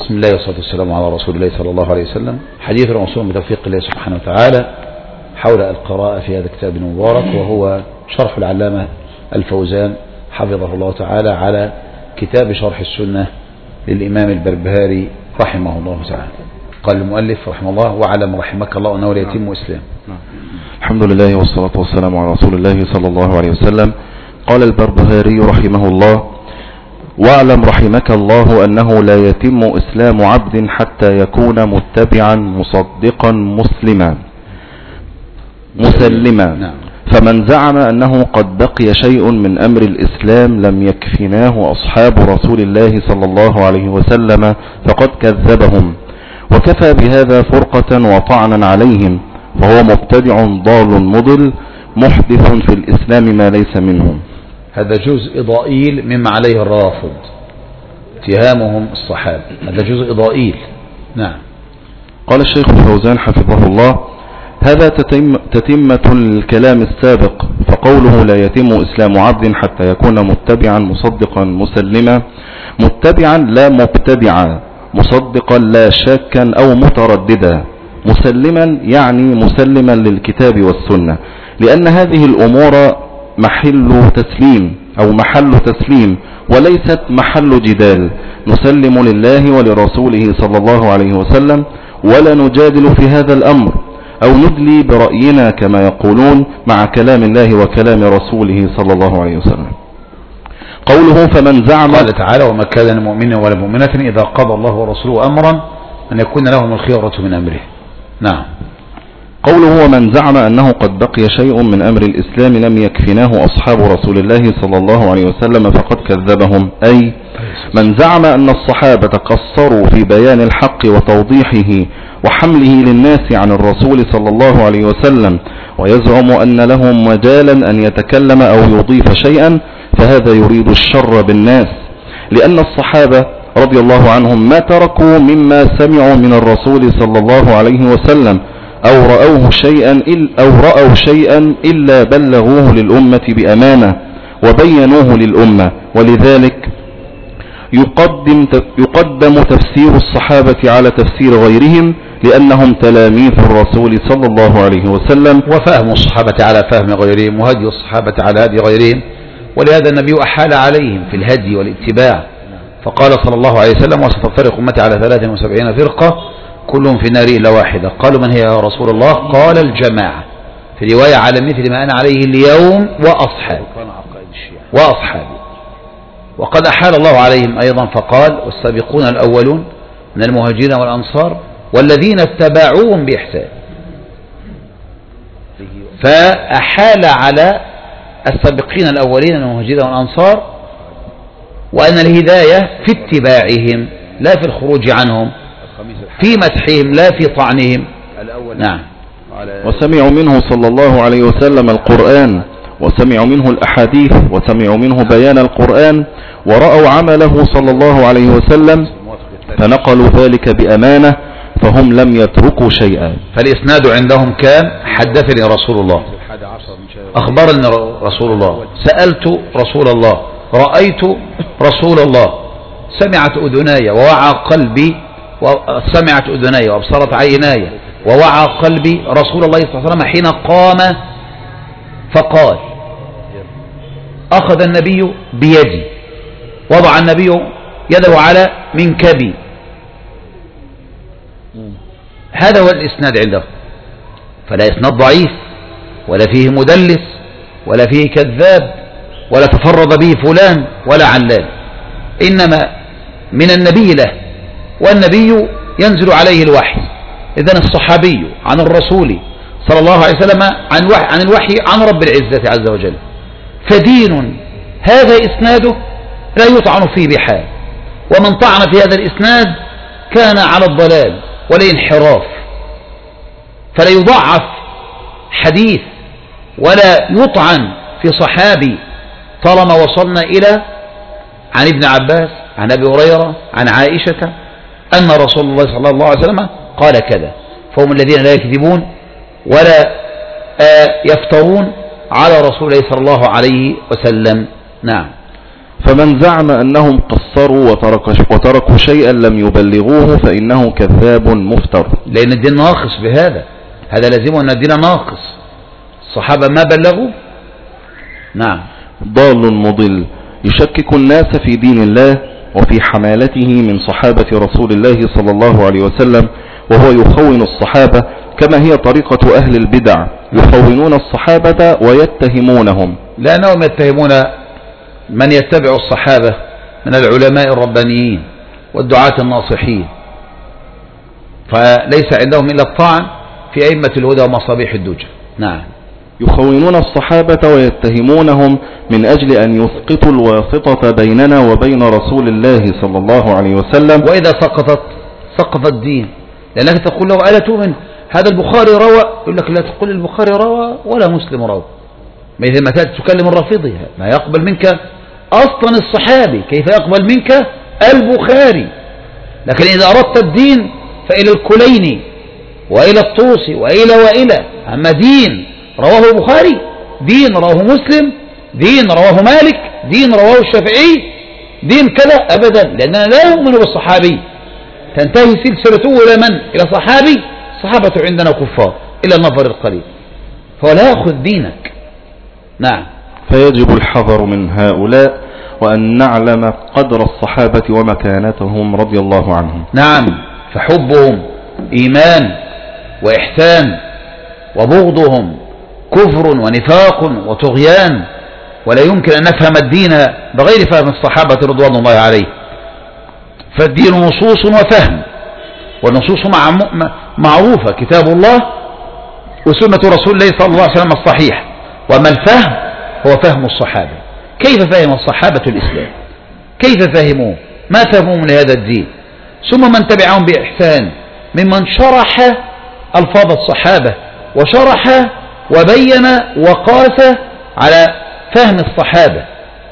بسم الله والصلاة والسلام على رسول الله صلى الله عليه وسلم. حديث موصول بتوفيق الله سبحانه وتعالى حول القراءة في هذا الكتاب المبارك، وهو شرح العلامة الفوزان حفظه الله تعالى على كتاب شرح السنة للإمام البربهاري رحمه الله تعالى. قال المؤلف رحمه الله: واعلم رحمك الله أنه لا يتم إسلام. الحمد لله والصلاة والسلام على رسول الله صلى الله عليه وسلم. قال البربهاري رحمه الله: واعلم رحمك الله أنه لا يتم إسلام عبد حتى يكون متبعا مصدقا مسلما. فمن زعم أنه قد بقي شيء من أمر الإسلام لم يكفناه أصحاب رسول الله صلى الله عليه وسلم فقد كذبهم، وكفى بهذا فرقة وطعنا عليهم، فهو مبتدع ضال مضل محدث في الإسلام ما ليس منه. هذا جزء ضئيل مما عليه الرافض اتهامهم الصحابة، هذا جزء ضئيل. نعم. قال الشيخ الفوزان حفظه الله: هذا تتمة الكلام السابق، فقوله لا يتم إسلام عبد حتى يكون متبعا مصدقا مسلما، متبعا لا مبتدعا، مصدقا لا شاكا أو مترددا، مسلما يعني مسلما للكتاب والسنة، لأن هذه الأمور محل تسليم وليست محل جدال. نسلم لله ولرسوله صلى الله عليه وسلم ولا نجادل في هذا الأمر أو ندلي برأينا كما يقولون مع كلام الله وكلام رسوله صلى الله عليه وسلم. قوله فمن زعم، قال تعالى: وما كان لمؤمن ولا مؤمنة إذا قضى الله ورسوله أمرا أن يكون لهم الخيرة من أمره. نعم. قوله ومن زعم أنه قد بقي شيء من أمر الإسلام لم يكفناه أصحاب رسول الله صلى الله عليه وسلم فقد كذبهم، أي من زعم أن الصحابة قصروا في بيان الحق وتوضيحه وحمله للناس عن الرسول صلى الله عليه وسلم، ويزعم أن لهم مجالا أن يتكلم أو يضيف شيئا، فهذا يريد الشر بالناس، لأن الصحابة رضي الله عنهم ما تركوا مما سمعوا من الرسول صلى الله عليه وسلم أو رأوا شيئا إلا بلغوه للأمة بأمانة وبينوه للأمة، ولذلك يقدم تفسير الصحابة على تفسير غيرهم، لأنهم تلاميذ الرسول صلى الله عليه وسلم، وفهم الصحابة على فهم غيرهم، وهدي الصحابة على هدي غيرهم، ولهذا النبي أحال عليهم في الهدي والاتباع، فقال صلى الله عليه وسلم: وستفترق أمتي على 73 فرقة كلهم في النار إلا واحدة. قالوا: من هي يا رسول الله؟ قال: الجماعة، في رواية على مثل ما أنا عليه اليوم وأصحابي. وقد أحال الله عليهم أيضا فقال: والسابقون الأولون من المهاجرين والأنصار والذين اتبعوهم بإحسان. فأحال على السابقين الأولين من المهاجرين والأنصار وأن الهداية في اتباعهم لا في الخروج عنهم، في مدحهم لا في طعنهم. نعم. وسمعوا منه صلى الله عليه وسلم القرآن، وسمعوا منه الأحاديث، وسمعوا منه بيان القرآن، ورأوا عمله صلى الله عليه وسلم فنقلوا ذلك بأمانة، فهم لم يتركوا شيئا. فالإسناد عندهم كان: حدثني رسول الله، أخبرني رسول الله، سألت رسول الله، رأيت رسول الله، سمعت أذناي ووعى قلبي، وسمعت أذناي وابصرت عيناي ووعى قلبي رسول الله صلى الله عليه وسلم حين قام فقال. أخذ النبي بيدي، وضع النبي يده على منكبي. هذا هو الإسناد عنده، فلا إسناد ضعيف ولا فيه مدلس ولا فيه كذاب ولا تفرد به فلان ولا علان، إنما من النبي له، والنبي ينزل عليه الوحي. إذن الصحابي عن الرسول صلى الله عليه وسلم عن الوحي عن رب العزة عز وجل، فدين هذا إسناده لا يطعن فيه بحال، ومن طعن في هذا الإسناد كان على الضلال والانحراف، فلا يضعف حديث ولا يطعن في صحابي طالما وصلنا إلى عن ابن عباس عن أبي هريرة عن عائشة أن رسول الله صلى الله عليه وسلم قال كذا، فهم الذين لا يكذبون ولا يفترون على رسول الله صلى الله عليه وسلم. نعم. فمن زعم أنهم قصروا وتركوا شيئا لم يبلغوه فإنه كذاب مفتر. لأن الدين ناقص بهذا، هذا لازم أن الدين ناقص. الصحابة ما بلغوا. نعم. ضال مضل يشكك الناس في دين الله وفي حمالته من صحابة رسول الله صلى الله عليه وسلم، وهو يخون الصحابة كما هي طريقة أهل البدع، يخونون الصحابة ويتهمونهم. لأنهم يتهمون من يتبع الصحابة من العلماء الربانيين والدعاة الناصحين، فليس عندهم إلا الطعن في أئمة الهدى ومصابيح الدجى. نعم. يخونون الصحابة ويتهمونهم من أجل أن يسقطوا الواسطة بيننا وبين رسول الله صلى الله عليه وسلم. وإذا سقط الدين، لأنك تقول له ألا تؤمن هذا البخاري روى، يقول لك لا تقول البخاري روى ولا مسلم روى. مثل ما تكلم الرافضي ما يقبل منك أصلا الصحابي، كيف يقبل منك البخاري؟ لكن إذا أردت الدين فإلى الكليني وإلى الطوسي وإلى أما دين رواه البخاري، دين رواه مسلم، دين رواه مالك، دين رواه الشافعي، دين كذا أبدا، لأننا لا نؤمن بالصحابي. تنتهي سلسلته إلى من؟ إلى صحابي. الصحابة عندنا كفار إلى النظر القليل، فلا يأخذ دينك. نعم. فيجب الحذر من هؤلاء وأن نعلم قدر الصحابة ومكانتهم رضي الله عنهم. نعم. فحبهم إيمان وإحسان، وبغضهم كفر ونفاق وطغيان، ولا يمكن أن نفهم الدين بغير فهم الصحابة رضوان الله عليه. فالدين نصوص وفهم، والنصوص معروفة، كتاب الله وسنة رسول الله صلى الله عليه وسلم الصحيح. وما الفهم هو فهم الصحابة. كيف فهم الصحابة الإسلام؟ كيف فهموه؟ ما فهموا لهذا الدين؟ ثم من تبعهم بإحسان ممن شرح ألفاظ الصحابة وشرح وبين وقاس على فهم الصحابة.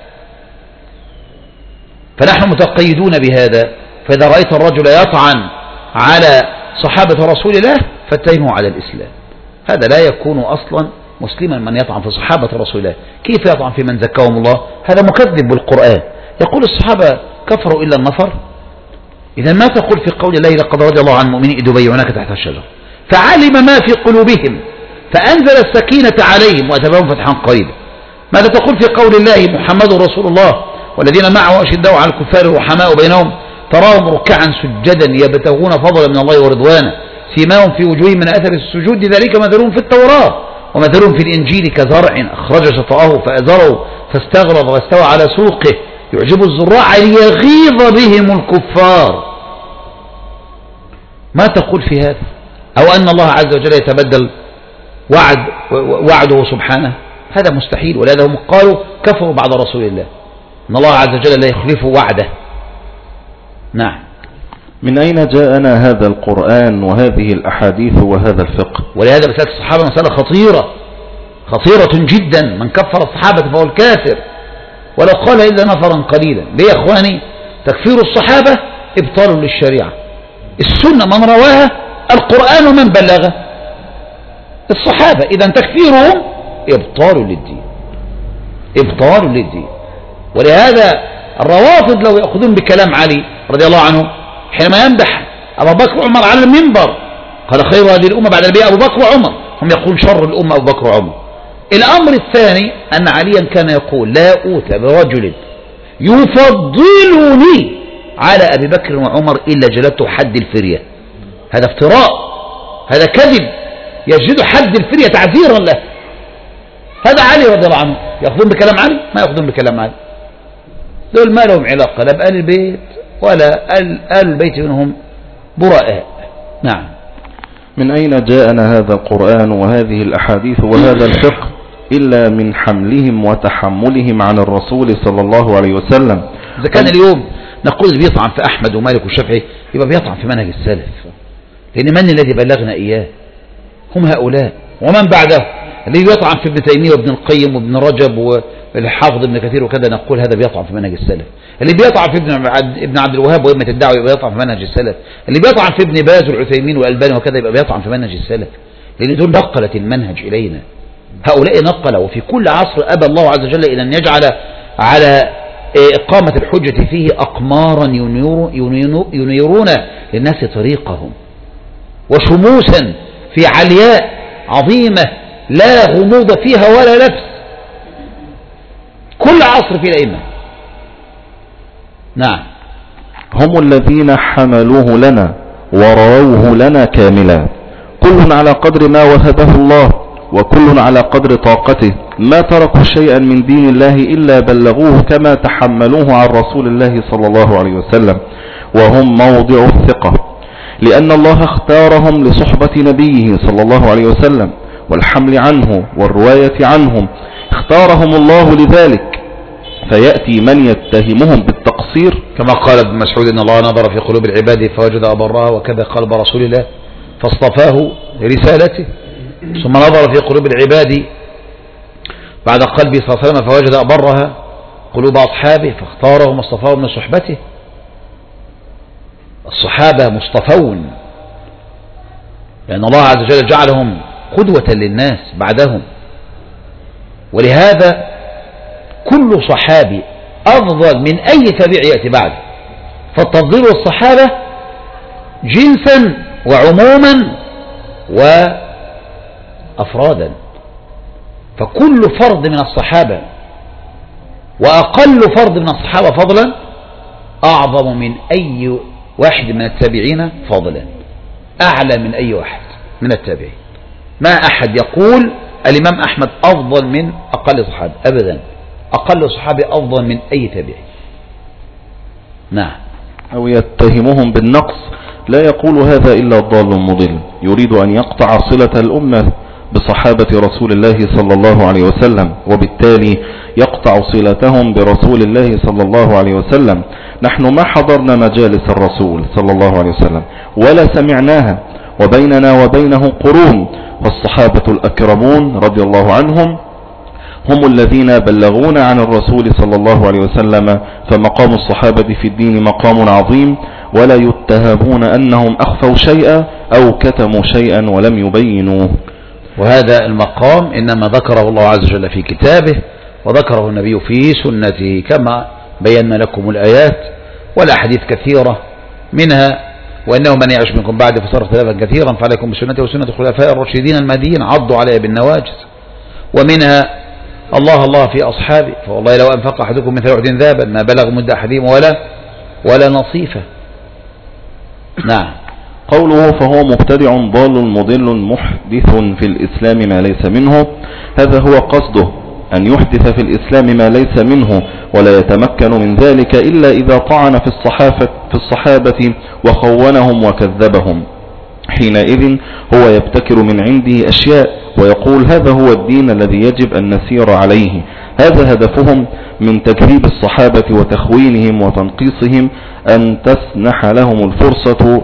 فنحن متقيدون بهذا. فإذا رأيت الرجل يطعن على صحابة رسول الله فاتهمه على الإسلام. هذا لا يكون أصلا مسلما من يطعن في صحابة رسول الله. كيف يطعن في من زكاهم الله؟ هذا مكذب بالقرآن. يقول الصحابة كفروا إلا النفر. إذا ما تقول في قول الله لقد رضي الله عن المؤمنين إذ يبايعونك تحت الشجرة فعلم ما في قلوبهم فأنزل السكينة عليهم وأثابهم فتحا قريبا. ماذا تقول في قول الله محمد رسول الله والذين معه أشداء على الكفار رحماء بينهم تراهم ركعا سجدا يبتغون فضلا من الله ورضوانا سيماهم في وجوههم من أثر السجود ذلك مثلهم في التوراة ومثلهم في الإنجيل كزرع أخرج شطأه فأزره فاستغلظ واستوى على سوقه يعجب الزراع ليغيظ بهم الكفار. ما تقول في هذا؟ أو أن الله عز وجل يتبدل وعده سبحانه؟ هذا مستحيل. ولهذا هم قالوا كفروا بعد رسول الله أن الله عز وجل لا يخلف وعده. نعم. من أين جاءنا هذا القرآن وهذه الأحاديث وهذا الفقه؟ ولهذا مسألة الصحابة مسألة خطيرة جدا. من كفر الصحابة فهو الكافر ولو قال إلا نفرا قليلا. ليه يا أخواني؟ تكفير الصحابة إبطال للشريعة. السنة من رواها، القرآن من بلغه، الصحابة. إذا تكفيرهم إبطال للدين. ولهذا الروافض لو يأخذون بكلام علي رضي الله عنه حينما يمدح أبا بكر وعمر على المنبر قال خير هذه الأمة بعد النبي أبو بكر وعمر، هم يقولون شر الأمة أبو بكر وعمر. الأمر الثاني أن عليا كان يقول لا أوتى برجل يفضلني على أبي بكر وعمر إلا جلدت حد الفرية. هذا افتراء، هذا كذب، يجد حد الفرية تعذيرا له. هذا علي رضي الله عنه. يأخذون بكلام علي؟ ما يأخذون بكلام علي. دول ما لهم علاقة لا بآل البيت ولا آل البيت منهم براء. نعم. من أين جاءنا هذا القرآن وهذه الأحاديث وهذا الفقه إلا من حملهم وتحملهم عن الرسول صلى الله عليه وسلم؟ إذا كان اليوم نقول اللي بيطعن في أحمد ومالك والشافعي يبقى بيطعن في منهج السلف، لأن من الذي بلغنا إياه؟ هم هؤلاء ومن بعده. اللي بيطعن في ابن تيمية وابن القيم وابن رجب والحافظ ابن كثير وكذا نقول هذا بيطعن في منهج السلف. اللي بيطعن في ابن عبد الوهاب وإمة الدعوة يبقى بيطعن في منهج السلف. اللي بيطعن في ابن باز والعثيمين والألباني وكذا يبقى بيطعن في منهج السلف، لأن دول نقلت المنهج إلينا. هؤلاء نقلوا، وفي كل عصر أبى الله عز وجل إلى أن يجعل على إقامة الحجة فيه أقمارا ينيرون للناس طريقهم، وشموسا في علياء عظيمة لا غموض فيها ولا لبس، كل عصر في الأئمة. نعم. هم الذين حملوه لنا ورووه لنا كاملا، كل على قدر ما وهبه الله وكل على قدر طاقته، ما تركوا شيئا من دين الله إلا بلغوه كما تحملوه عن رسول الله صلى الله عليه وسلم، وهم موضع الثقة، لأن الله اختارهم لصحبة نبيه صلى الله عليه وسلم والحمل عنه والرواية عنهم، اختارهم الله لذلك. فيأتي من يتهمهم بالتقصير كما قال ابن مسعود إن الله نظر في قلوب العباد فوجد أبرها، وكذا قلب رسول الله فاصطفاه لرسالته، ثم نظر في قلوب العباد بعد قلبه صلى الله عليه وسلم فوجد أبرها قلوب أصحابه فاختارهم واصطفاهم من صحبته. الصحابة مصطفون لأن الله عز وجل جعلهم قدوة للناس بعدهم، ولهذا كل صحابي أفضل من أي تابع يأتي بعده، فالتفضيل الصحابة جنسا وعموما وأفرادا، فكل فرد من الصحابة وأقل فرد من الصحابة فضلا أعظم من أي واحد من التابعين فضلا، أعلى من أي واحد من التابعين. ما أحد يقول الإمام أحمد أفضل من أقل صحابة، أبدا، أقل صحابي أفضل من أي تابعي. نعم. أو يتهمهم بالنقص، لا يقول هذا إلا الضال مضل يريد أن يقطع صلة الأمة بصحابة رسول الله صلى الله عليه وسلم، وبالتالي يقطع صلتهم برسول الله صلى الله عليه وسلم. نحن ما حضرنا مجالس الرسول صلى الله عليه وسلم ولا سمعناها، وبيننا وبينه قرون، فالصحابة الأكرمون رضي الله عنهم هم الذين بلغونا عن الرسول صلى الله عليه وسلم، فمقام الصحابة في الدين مقام عظيم، ولا يتهمون أنهم أخفوا شيئا أو كتموا شيئا ولم يبينوه. وهذا المقام إنما ذكره الله عز وجل في كتابه، وذكره النبي في سنته كما بينا لكم الآيات والأحاديث كثيرة منها: وإنه من يعش منكم بعد فصار اختلافا كثيرا فعليكم بسنتي وسنة الخلفاء الراشدين المهديين عضوا عليها بالنواجذ. ومنها: الله الله في أصحابي فوالله لو أنفق أحدكم مثل أحد ذهبا ما بلغ مد أحدهم ولا نصيفة. نعم. قوله فهو مبتدع ضال مضل محدث في الإسلام ما ليس منه، هذا هو قصده، أن يحدث في الإسلام ما ليس منه، ولا يتمكن من ذلك إلا إذا طعن في الصحابة وخونهم وكذبهم، حينئذ هو يبتكر من عنده أشياء ويقول هذا هو الدين الذي يجب أن نسير عليه. هذا هدفهم من تكذيب الصحابة وتخوينهم وتنقيصهم، أن تسنح لهم الفرصة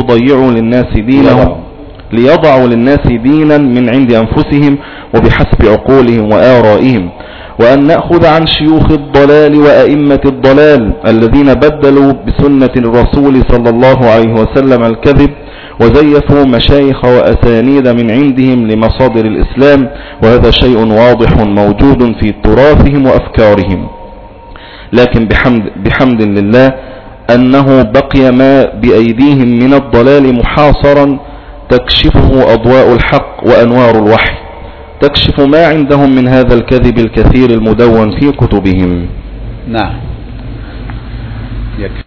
ليضعوا للناس دينا من عند أنفسهم وبحسب عقولهم وآرائهم، وأن نأخذ عن شيوخ الضلال وأئمة الضلال الذين بدلوا بسنة الرسول صلى الله عليه وسلم الكذب وزيفوا مشايخ وأسانيد من عندهم لمصادر الإسلام، وهذا شيء واضح موجود في تراثهم وأفكارهم. لكن بحمد لله أنه بقي ما بأيديهم من الضلال محاصرا تكشفه أضواء الحق وأنوار الوحي، تكشف ما عندهم من هذا الكذب الكثير المدون في كتبهم. نعم.